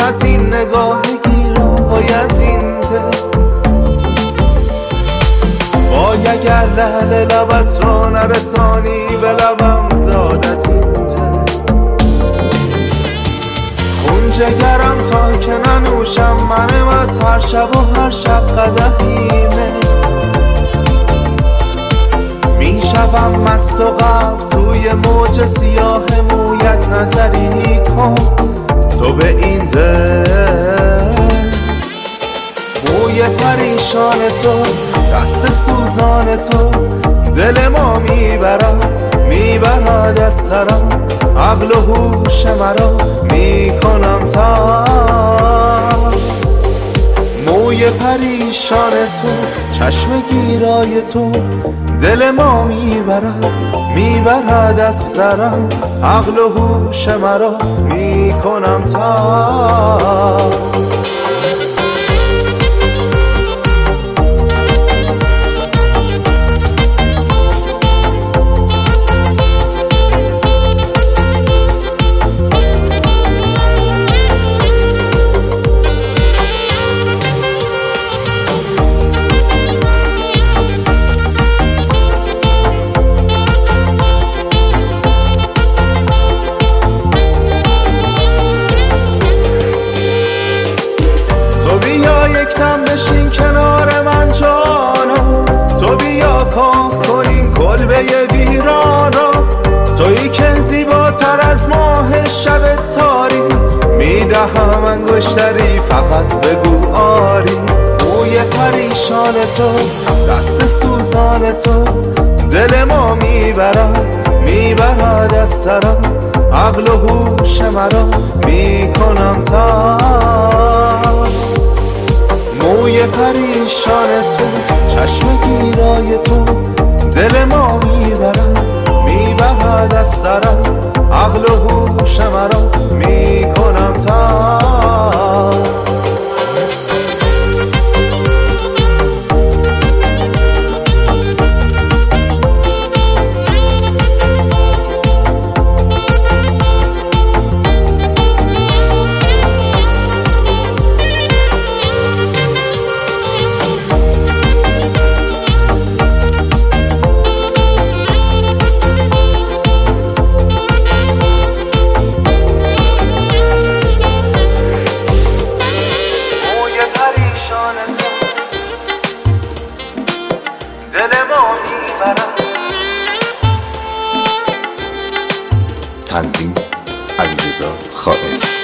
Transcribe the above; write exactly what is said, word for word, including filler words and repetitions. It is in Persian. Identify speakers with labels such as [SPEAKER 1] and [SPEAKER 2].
[SPEAKER 1] از این نگاه گیرای از این دل وای اگر لعل لبت را نرسانی به لبم داد از این دل خون جگرم تا که ننوشم منم از هر شب و هر شب قدحیمه میشوم مست و غرق توی موج سیاه مویت نظری کن تو به این دل موی پریشان تو دست سوزان تو دل ما میبرد میبرد از سرم عقل و هوش مرا میکنم تا موی پریشان تو چشم گیرای تو دل ما میبرد میبرد از سرم عقل و هوش مرا میکنم تا یکم بشین کنار من جانا تو بیا کاه کنین کلبه ویرانا تویی که زیباتر از ماه شب تاری میدهم انگشتری فقط بگو آری موی پریشان تو دست سوزان تو دل ما میبرد میبرد از سرم عقل و هوش مرا میکنم تا موی پریشان تو چشم گیرای تو دل ما میبرد میبرد از سرم عقل و هوش مرا میکنم تا
[SPEAKER 2] تنظیم علیرضا خائن.